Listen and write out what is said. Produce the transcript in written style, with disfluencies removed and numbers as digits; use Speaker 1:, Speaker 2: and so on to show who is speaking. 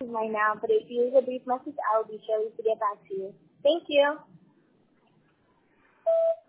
Speaker 1: attend mine now, but if you leave a brief message, I will be sure to get back to you. Thank you.